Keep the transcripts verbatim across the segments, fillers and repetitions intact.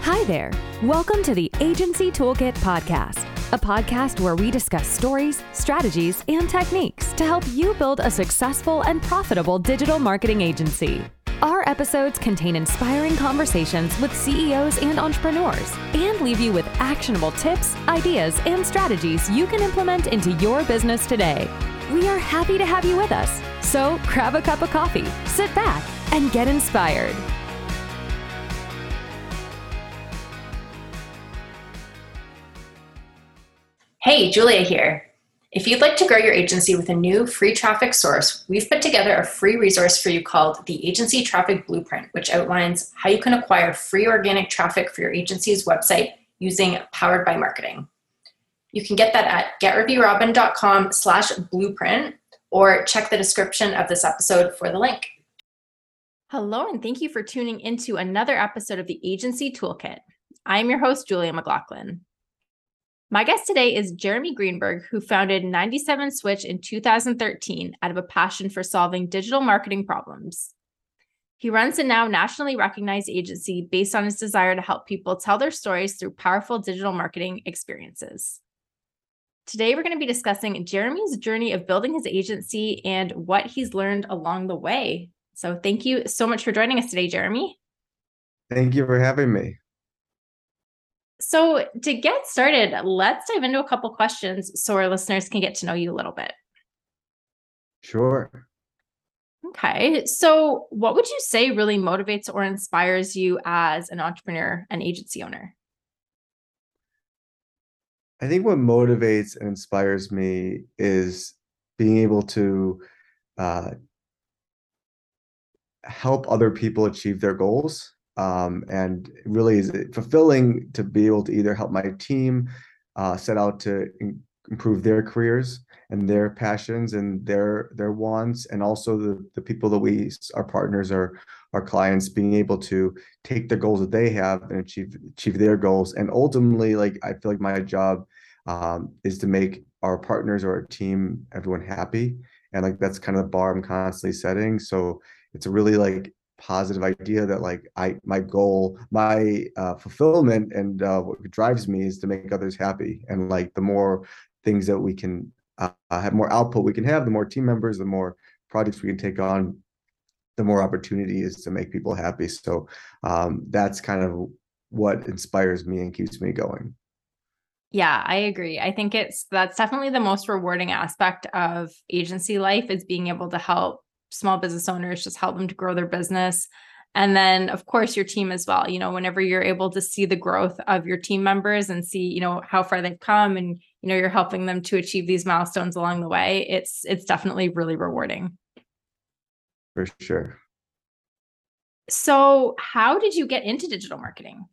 Hi there. Welcome to the Agency Toolkit Podcast, a podcast where we discuss stories, strategies, and techniques to help you build a successful and profitable digital marketing agency. Our episodes contain inspiring conversations with C E Os and entrepreneurs and leave you with actionable tips, ideas, and strategies you can implement into your business today. We are happy to have you with us. So grab a cup of coffee, sit back, and get inspired. Hey, Julia here. If you'd like to grow your agency with a new free traffic source, we've put together a free resource for you called the Agency Traffic Blueprint, which outlines how you can acquire free organic traffic for your agency's website using Powered by Marketing. You can get that at getreviewrobin.com slash blueprint or check the description of this episode for the link. Hello, and thank you for tuning into another episode of the Agency Toolkit. I'm your host, Julia McLaughlin. My guest today is Jeremy Greenberg, who founded ninety-seven Switch in two thousand thirteen out of a passion for solving digital marketing problems. He runs a now nationally recognized agency based on his desire to help people tell their stories through powerful digital marketing experiences. Today, we're going to be discussing Jeremy's journey of building his agency and what he's learned along the way. So thank you so much for joining us today, Jeremy. Thank you for having me. So to get started, let's dive into a couple questions so our listeners can get to know you a little bit. Sure. Okay. So what would you say really motivates or inspires you as an entrepreneur and agency owner? I think what motivates and inspires me is being able to uh, help other people achieve their goals. Um, and really is it fulfilling to be able to either help my team uh, set out to in- improve their careers and their passions and their their wants, and also the, the people that we, our partners or our clients, being able to take the goals that they have and achieve achieve their goals. And ultimately, like I feel like my job um, is to make our partners or our team, everyone happy. And like that's kind of the bar I'm constantly setting. So it's a really like positive idea that like I my goal, my uh, fulfillment and uh, what drives me is to make others happy. And like the more things that we can uh, have, more output we can have, the more team members, the more projects we can take on, the more opportunity is to make people happy. So um, that's kind of what inspires me and keeps me going. Yeah, I agree. I think it's that's definitely the most rewarding aspect of agency life is being able to help small business owners, just help them to grow their business. And then of course your team as well. You know, whenever you're able to see the growth of your team members and see, you know, how far they've come and, you know, you're helping them to achieve these milestones along the way, it's, it's definitely really rewarding. For sure. So how did you get into digital marketing?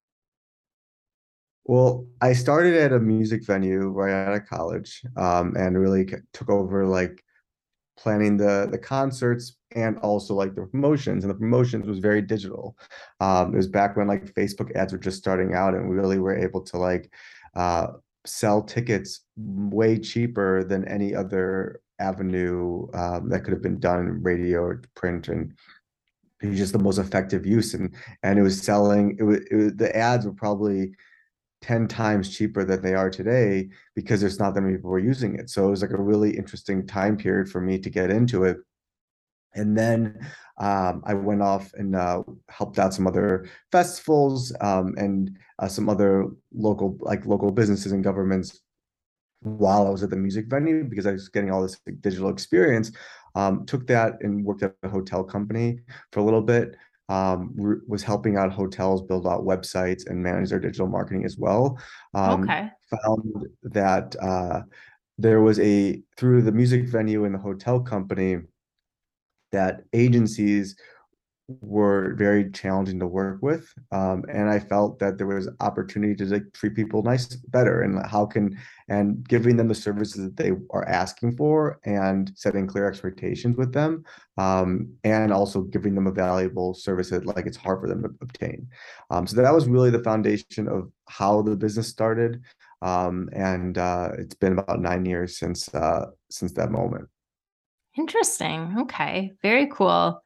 Well, I started at a music venue right out of college, um, and really took over like planning the the concerts and also like the promotions, and the promotions was very digital. Um, it was back when like Facebook ads were just starting out, and we really were able to like uh, sell tickets way cheaper than any other avenue um, that could have been done in radio or print, and it was just the most effective use. And and it was selling. It was, it was the ads were probably ten times cheaper than they are today because there's not that many people were using it. So it was like a really interesting time period for me to get into it. And then um, I went off and uh, helped out some other festivals um, and uh, some other local, like local businesses and governments while I was at the music venue, because I was getting all this like, digital experience. Um, took that and worked at a hotel company for a little bit. Um, re- was helping out hotels build out websites and manage their digital marketing as well. Um, Okay. Found that uh, there was a, through the music venue and the hotel company, that agencies were very challenging to work with. Um, and I felt that there was opportunity to like treat people nice better, and how can, and giving them the services that they are asking for and setting clear expectations with them. Um, and also giving them a valuable service that like it's hard for them to obtain. Um, so that was really the foundation of how the business started. Um, and uh, it's been about nine years since uh, since that moment. Interesting. Okay. Very cool.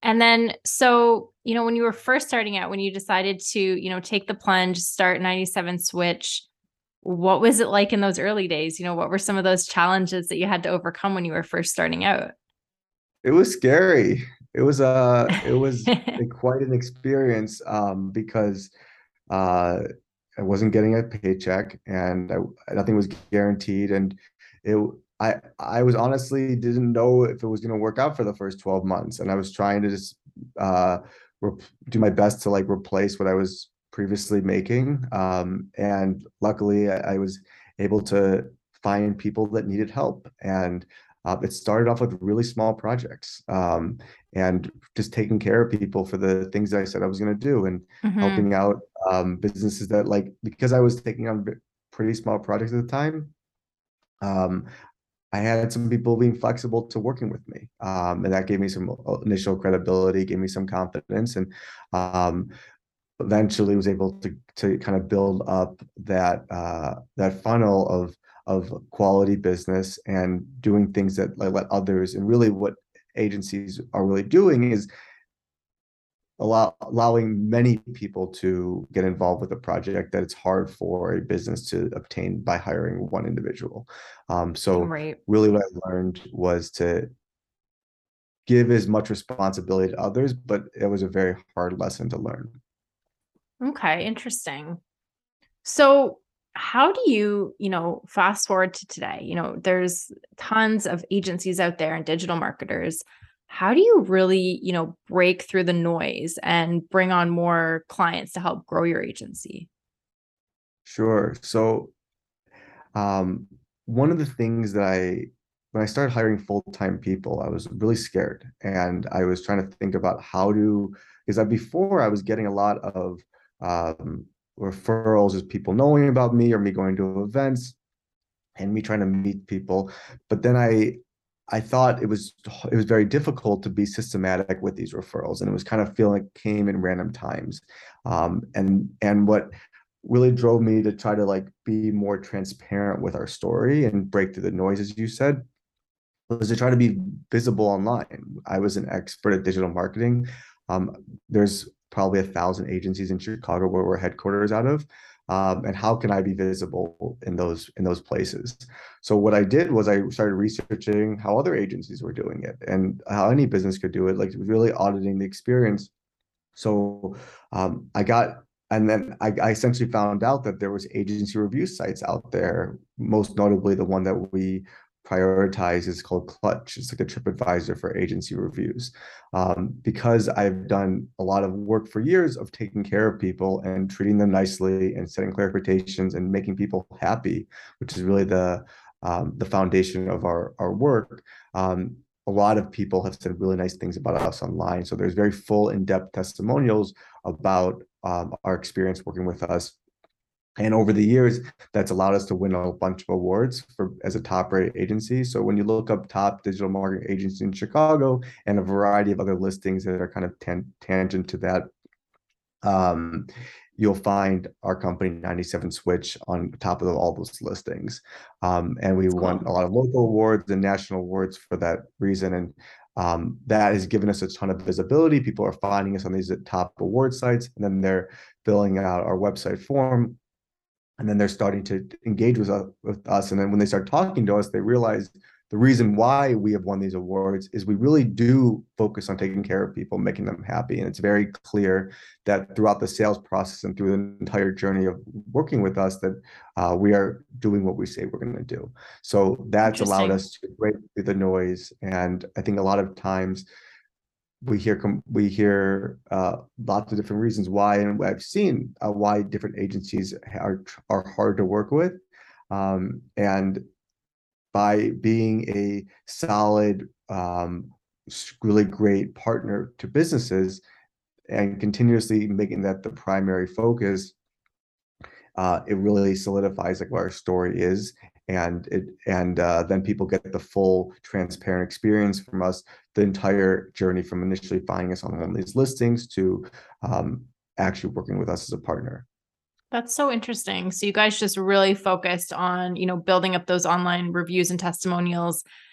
And then, so, you know, when you were first starting out, when you decided to, you know, take the plunge, start ninety-seven Switch, what was it like in those early days? You know, what were some of those challenges that you had to overcome when you were first starting out? It was scary. It was uh it was a, quite an experience um because uh I wasn't getting a paycheck, and I, nothing was guaranteed, and it I I was honestly didn't know if it was going to work out for the first twelve months, and I was trying to just uh rep- do my best to like replace what I was previously making, um and luckily I, I was able to find people that needed help, and uh, it started off with really small projects, um, and just taking care of people for the things that I said I was going to do, and Mm-hmm. helping out um, businesses that, like, because I was taking on pretty small projects at the time. Um, I had some people being flexible to working with me, um, and that gave me some initial credibility, gave me some confidence, and um, eventually was able to to kind of build up that uh, that funnel of of quality business and doing things that like let others. And really, what agencies are really doing is allow allowing many people to get involved with a project that it's hard for a business to obtain by hiring one individual. Um, so Right. really, what I learned was to give as much responsibility to others, but it was a very hard lesson to learn. Okay. Interesting. So how do you, you know, fast forward to today? You know, there's tons of agencies out there and digital marketers. How do you really, you know, break through the noise and bring on more clients to help grow your agency? Sure. So um, one of the things that I, when I started hiring full-time people, I was really scared, and I was trying to think about how to, because I, before I was getting a lot of um, referrals as people knowing about me or me going to events and me trying to meet people. But then I, I thought it was it was very difficult to be systematic with these referrals, and it was kind of feeling like came in random times. Um, and and what really drove me to try to like be more transparent with our story and break through the noise, as you said, was to try to be visible online. I was an expert at digital marketing. Um, there's probably a thousand agencies in Chicago where we're headquarters out of. Um, and how can I be visible in those in those places? So what I did was I started researching how other agencies were doing it and how any business could do it, like really auditing the experience. So um, I got, and then I, I essentially found out that there was agency review sites out there. Most notably, the one that we prioritize is called Clutch. It's like a TripAdvisor for agency reviews. Um, because I've done a lot of work for years of taking care of people and treating them nicely and setting clear expectations and making people happy, which is really the um, the foundation of our our work. Um, a lot of people have said really nice things about us online. So there's very full, in-depth testimonials about um, our experience working with us. And over the years, that's allowed us to win a bunch of awards for as a top-rated agency. So when you look up top digital marketing agency in Chicago and a variety of other listings that are kind of tan- tangent to that, um, you'll find our company ninety-seven Switch on top of all those listings. Um, and we That's won cool. a lot of local awards and national awards for that reason. And um, that has given us a ton of visibility. People are finding us on these top award sites, and then they're filling out our website form, and then they're starting to engage with us, with us. And then when they start talking to us, they realize the reason why we have won these awards is we really do focus on taking care of people, making them happy. And it's very clear that throughout the sales process and through the entire journey of working with us, that uh, we are doing what we say we're going to do. So that's allowed Interesting. us to break through the noise. And I think a lot of times we hear we hear uh, lots of different reasons why, and I've seen uh, why different agencies are are hard to work with, um, and by being a solid, um, really great partner to businesses and continuously making that the primary focus, uh, it really solidifies like what our story is, and it and uh, then people get the full transparent experience from us the entire journey from initially finding us on one of these listings to um, actually working with us as a partner. That's so interesting. So you guys just really focused on, you know, building up those online reviews and testimonials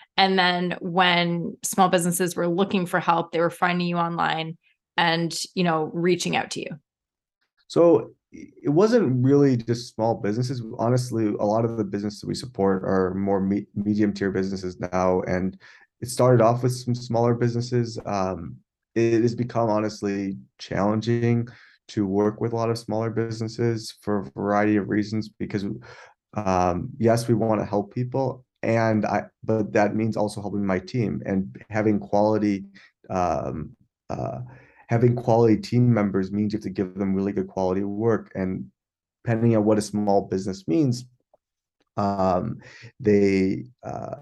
And then when small businesses were looking for help, they were finding you online and, you know, reaching out to you. So it wasn't really just small businesses. Honestly, a lot of the businesses we support are more me medium tier businesses now. And it started off with some smaller businesses. Um, it has become honestly challenging to work with a lot of smaller businesses for a variety of reasons because um, yes, we want to help people, and I, but that means also helping my team and having quality, um, uh, having quality team members means you have to give them really good quality work. And depending on what a small business means, um, they uh,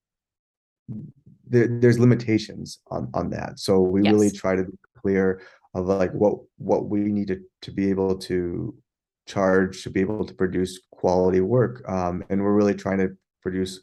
there, there's limitations on on that. So we yes. really try to be clear of like what what we need to, to be able to charge to be able to produce quality work. Um, and we're really trying to produce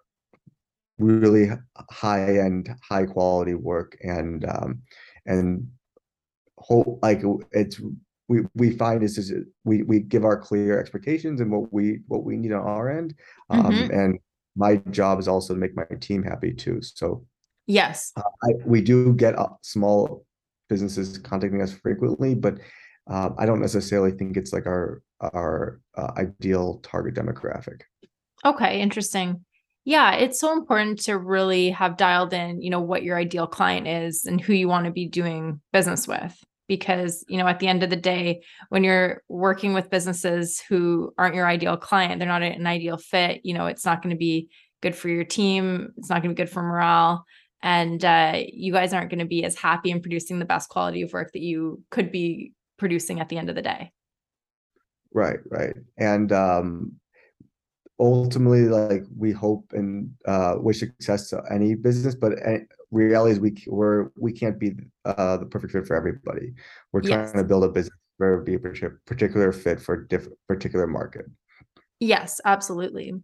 really high end, high quality work. And um, and whole like it's we we find is, is we we give our clear expectations and what we what we need on our end. Um, mm-hmm. And my job is also to make my team happy too. So yes, uh, I, we do get uh, small businesses contacting us frequently, but uh, I don't necessarily think it's like our our uh, ideal target demographic. Okay, interesting. Yeah, it's so important to really have dialed in, you know, what your ideal client is and who you want to be doing business with. Because, you know, at the end of the day, when you're working with businesses who aren't your ideal client, they're not an ideal fit, you know, it's not going to be good for your team. It's not going to be good for morale. And uh, you guys aren't going to be as happy in producing the best quality of work that you could be producing at the end of the day. Right, right. And um, ultimately, like we hope and uh, wish success to any business, but any, reality is we we're we can't be uh, the perfect fit for everybody. We're trying yes. to build a business where it would be a particular fit for a different particular market. Yes, absolutely.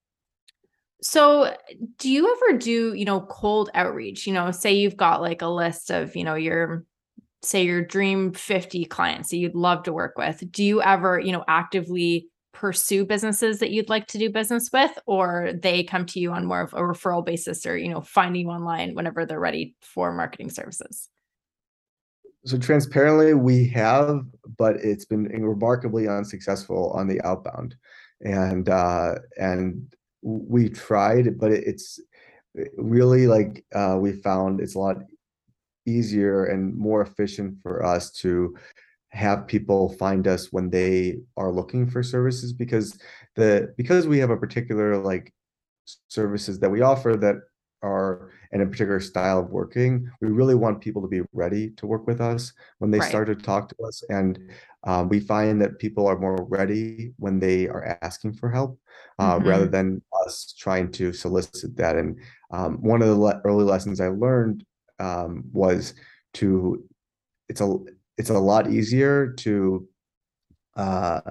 So do you ever do, you know, cold outreach? You know, say you've got like a list of, you know, your, say your dream fifty clients that you'd love to work with. Do you ever, you know, actively pursue businesses that you'd like to do business with, or they come to you on more of a referral basis or, you know, finding you online whenever they're ready for marketing services? So transparently, we have, but it's been remarkably unsuccessful on the outbound. And, uh, and we tried, but it's really like, uh, we found it's a lot easier and more efficient for us to have people find us when they are looking for services, because the because we have a particular like services that we offer that are in a particular style of working, we really want people to be ready to work with us when they right. start to talk to us. And um, we find that people are more ready when they are asking for help, uh, mm-hmm. rather than us trying to solicit that. And um, one of the le- early lessons I learned um, was to it's a it's a lot easier to uh,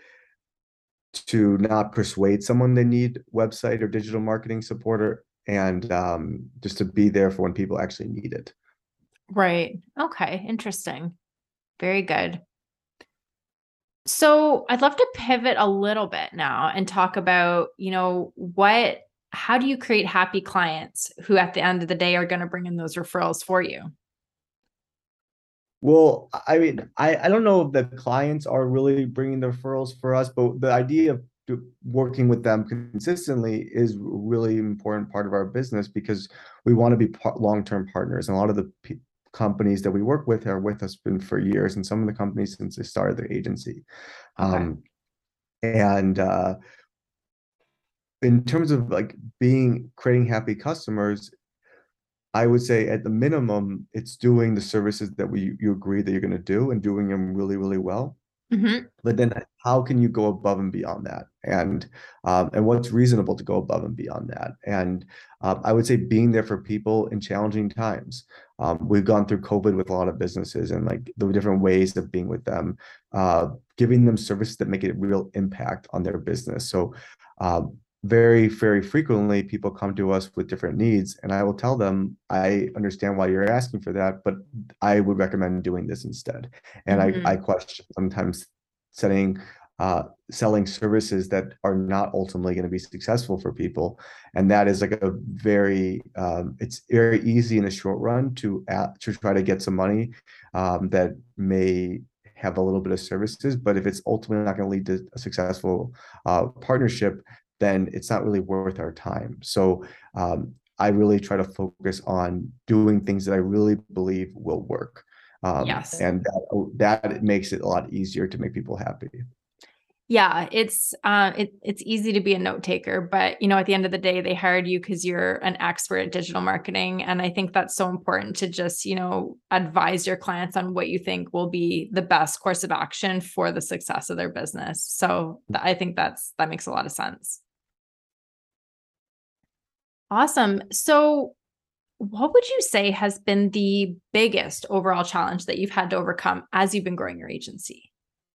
to not persuade someone they need website or digital marketing support, or, and um, just to be there for when people actually need it. Right. Okay. Interesting. Very good. So I'd love to pivot a little bit now and talk about, you know, what, how do you create happy clients who at the end of the day are going to bring in those referrals for you? Well, I mean, I, I don't know if the clients are really bringing the referrals for us, but the idea of working with them consistently is a really important part of our business, because we want to be long-term partners. And a lot of the p- companies that we work with are with us been for years, and some of the companies since they started their agency. Okay. Um, and uh, in terms of like being creating happy customers, I would say at the minimum, it's doing the services that we you agree that you're going to do and doing them really, really well. Mm-hmm. But then how can you go above and beyond that? And um, and what's reasonable to go above and beyond that? And um, I would say being there for people in challenging times. Um, we've gone through COVID with a lot of businesses, and like the different ways of being with them, uh, giving them services that make a real impact on their business. So um, very, very frequently, people come to us with different needs, and I will tell them, I understand why you're asking for that, but I would recommend doing this instead. And mm-hmm. I, I question sometimes setting uh, selling services that are not ultimately going to be successful for people. And that is like a very, um, it's very easy in the short run to uh, to try to get some money um, that may have a little bit of services, but if it's ultimately not going to lead to a successful uh, partnership, then it's not really worth our time. So um, I really try to focus on doing things that I really believe will work. Um, Yes. and that, that makes it a lot easier to make people happy. Yeah, it's uh, it, it's easy to be a note taker, but you know, at the end of the day, they hired you because you're an expert at digital marketing, and I think that's so important to just you know advise your clients on what you think will be the best course of action for the success of their business. So th- I think that's that makes a lot of sense. Awesome. So, what would you say has been the biggest overall challenge that you've had to overcome as you've been growing your agency?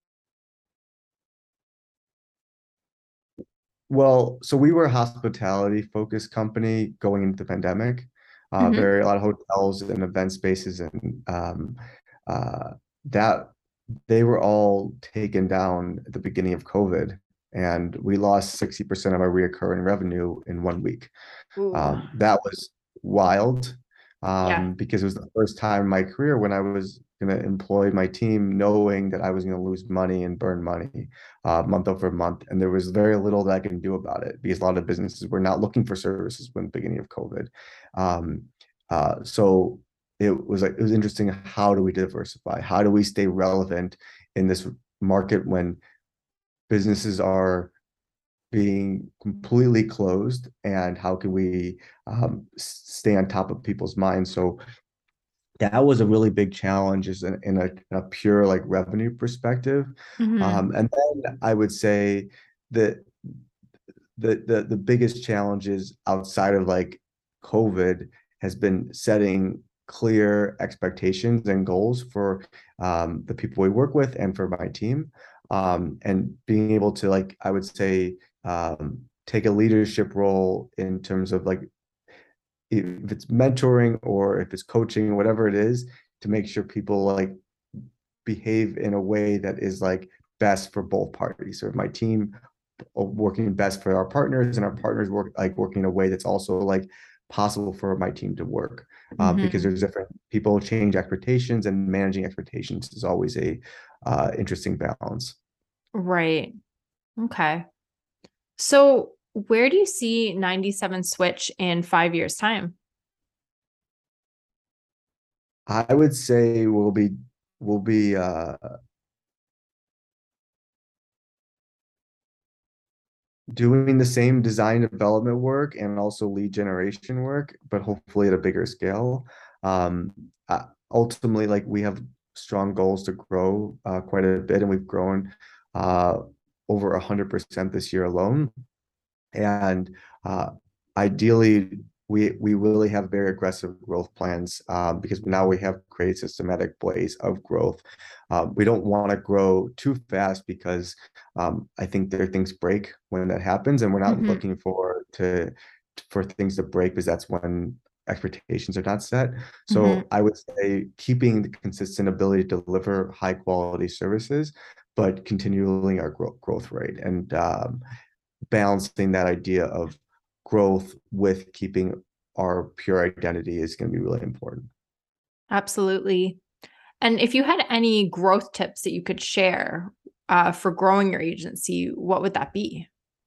Well, so we were a hospitality focused company going into the pandemic. Uh, Mm-hmm. very a lot of hotels and event spaces, and um, uh, that they were all taken down at the beginning of COVID, and we lost sixty percent of our recurring revenue in one week. Ooh, Um, that was wild yeah. um, because it was the first time in my career when I was going to employ my team, knowing that I was going to lose money and burn money uh, month over month. And there was very little that I can do about it because a lot of businesses were not looking for services when the beginning of COVID. Um, uh, so it was like, it was interesting. How do we diversify? How do we stay relevant in this market when businesses are being completely closed, and how can we um, stay on top of people's minds? So that was a really big challenge, is in, in, a, in a pure like revenue perspective. Mm-hmm. Um, and then I would say that the, the the biggest challenges outside of like COVID has been setting clear expectations and goals for um, the people we work with and for my team, um, and being able to, like, I would say, um, take a leadership role in terms of like if it's mentoring or if it's coaching, whatever it is, to make sure people like behave in a way that is like best for both parties. So if my team working best for our partners, and our partners work like working in a way that's also like possible for my team to work, um, because Mm-hmm. there's different people change expectations, and managing expectations is always a uh, interesting balance. Right. Okay. So, where do you see ninety-seven Switch in five years' time? I would say we'll be we'll be uh, doing the same design development work and also lead generation work, but hopefully at a bigger scale. Um, uh, ultimately, like, we have strong goals to grow uh, quite a bit, and we've grown uh, over a hundred percent this year alone. And uh, ideally, we we really have very aggressive growth plans, um, because now we have created systematic ways of growth. Um, we don't want to grow too fast because um, I think there things break when that happens, and we're not Mm-hmm. looking for to for things to break, because that's when expectations are not set. Mm-hmm. So I would say keeping the consistent ability to deliver high quality services, but continuing our growth growth rate, and um, balancing that idea of growth with keeping our pure identity is going to be really important. Absolutely. And if you had any growth tips that you could share uh, for growing your agency, what would that be?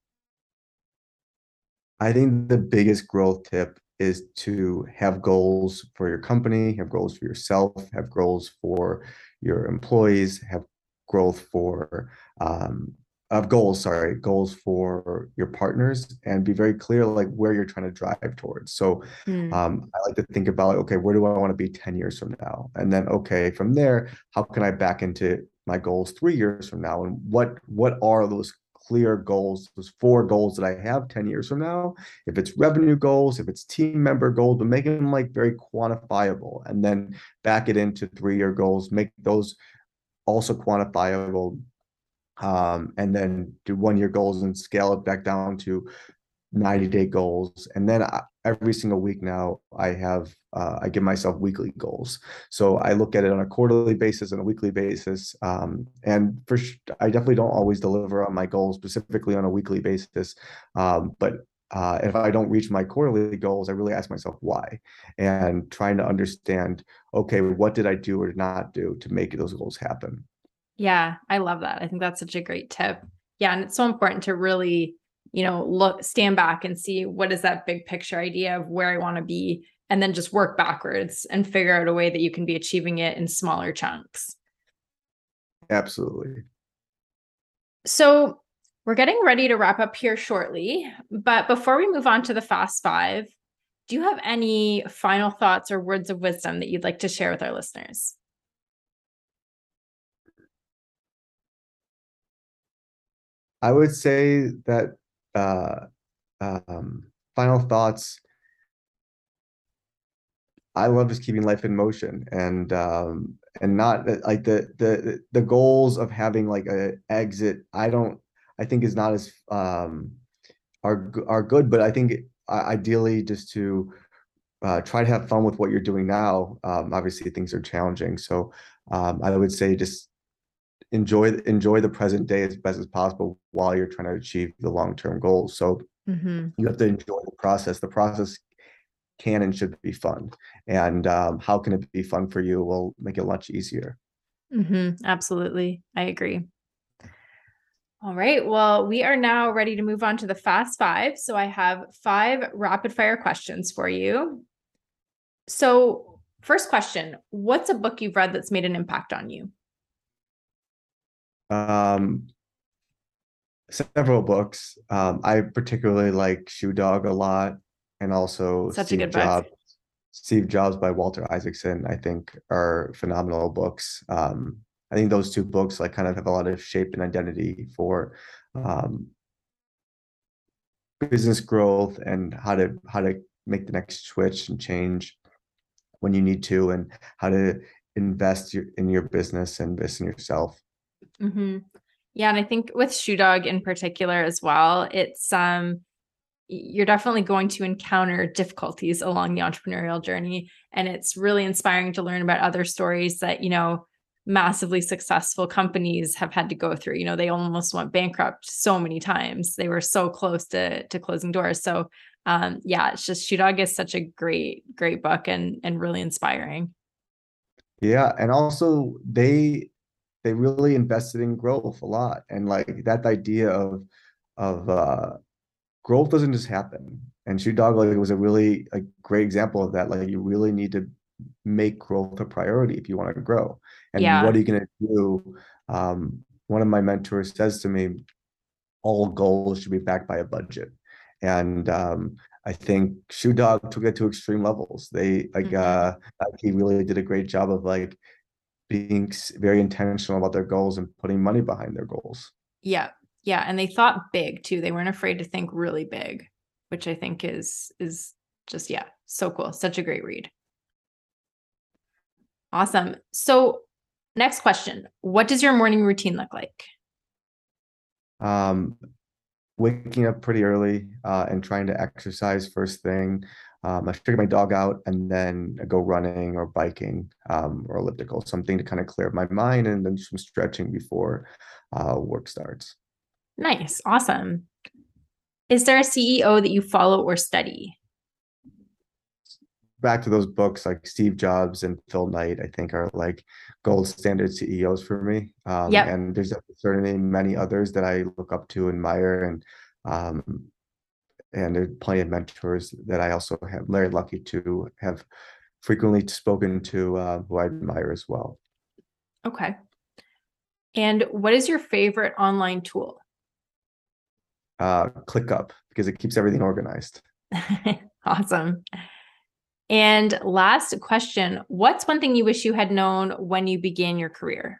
I think the biggest growth tip is to have goals for your company, have goals for yourself, have goals for your employees, have growth for um, of goals, sorry, goals for your partners, and be very clear like where you're trying to drive towards. So Mm. um, I like to think about like, okay, where do I want to be ten years from now? And then, okay, from there, how can I back into my goals three years from now? And what what are those clear goals, those four goals that I have ten years from now? If it's revenue goals, if it's team member goals, but make them like very quantifiable, and then back it into three-year goals, make those also quantifiable, um, and then do one-year goals and scale it back down to ninety day goals. And then I, every single week now I have, uh, I give myself weekly goals. So I look at it on a quarterly basis and a weekly basis. Um, and for I definitely don't always deliver on my goals specifically on a weekly basis. Um, but uh, if I don't reach my quarterly goals, I really ask myself why, and trying to understand, okay, what did I do or not do to make those goals happen? Yeah, I love that. I think that's such a great tip. Yeah. And it's so important to really, you know, look, stand back and see what is that big picture idea of where I want to be, and then just work backwards and figure out a way that you can be achieving it in smaller chunks. Absolutely. So we're getting ready to wrap up here shortly, but before we move on to the Fast Five, do you have any final thoughts or words of wisdom that you'd like to share with our listeners? I would say that uh, um, final thoughts. I love just keeping life in motion, and um, and not like the the the goals of having like a exit. I don't. I think is not as um, are are good, but I think ideally just to uh, try to have fun with what you're doing now. Um, obviously, things are challenging, so um, I would say just enjoy enjoy the present day as best as possible while you're trying to achieve the long-term goals. So Mm-hmm. you have to enjoy the process. The process can and should be fun. And um, how can it be fun for you will make it much easier. Mm-hmm. Absolutely. I agree. All right. Well, we are now ready to move on to the Fast Five. So I have five rapid fire questions for you. So first question, what's a book you've read that's made an impact on you? Um, several books. Um, I particularly like Shoe Dog a lot, and also Such a Steve good book. Jobs. Steve Jobs by Walter Isaacson, I think, are phenomenal books. Um, I think those two books like kind of have a lot of shape and identity for um, business growth and how to how to make the next switch and change when you need to, and how to invest your, in your business and invest in yourself. Mm-hmm. Yeah. And I think with Shoe Dog in particular as well, it's, um, you're definitely going to encounter difficulties along the entrepreneurial journey. And it's really inspiring to learn about other stories that, you know, massively successful companies have had to go through. You know, they almost went bankrupt so many times. They were so close to, to closing doors. So um, yeah, it's just Shoe Dog is such a great, great book, and, and really inspiring. Yeah. And also they they really invested in growth a lot. And like that idea of of uh growth doesn't just happen. And Shoe Dog like was a really a great example of that. Like you really need to make growth a priority if you want to grow. And what Yeah. are you going to do? Um, one of my mentors says to me, all goals should be backed by a budget. And um, I think Shoe Dog took it to extreme levels. They like Mm-hmm. uh like he really did a great job of like being very intentional about their goals and putting money behind their goals. Yeah. Yeah. And they thought big too. They weren't afraid to think really big, which I think is, is just, yeah, so cool. Such a great read. Awesome. So next question, what does your morning routine look like? Um, waking up pretty early uh, and trying to exercise first thing. Um, I figure my dog out and then I go running or biking um, or elliptical, something to kind of clear my mind, and then some stretching before uh, work starts. Nice. Awesome. Is there a C E O that you follow or study? Back to those books like Steve Jobs and Phil Knight, I think are like gold standard C E Os for me. Um, Yep. and there's certainly many others that I look up to, admire, and um, and there's plenty of mentors that I also have very lucky to have frequently spoken to uh, who I admire as well. Okay. And what is your favorite online tool? Uh, ClickUp, because it keeps everything organized. Awesome. And last question, what's one thing you wish you had known when you began your career?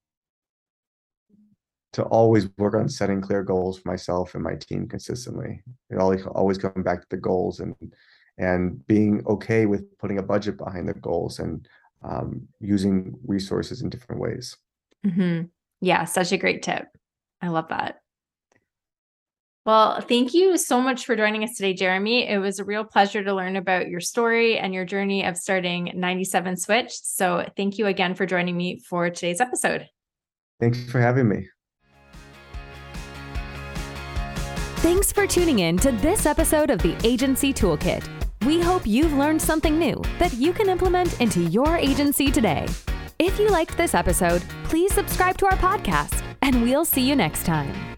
To always work on setting clear goals for myself and my team consistently. It always always come back to the goals, and and being okay with putting a budget behind the goals, and um, using resources in different ways. Mm-hmm. Yeah, such a great tip. I love that. Well, thank you so much for joining us today, Jeremy. It was a real pleasure to learn about your story and your journey of starting ninety-seven Switch. So thank you again for joining me for today's episode. Thanks for having me. Thanks for tuning in to this episode of the Agency Toolkit. We hope you've learned something new that you can implement into your agency today. If you liked this episode, please subscribe to our podcast, and we'll see you next time.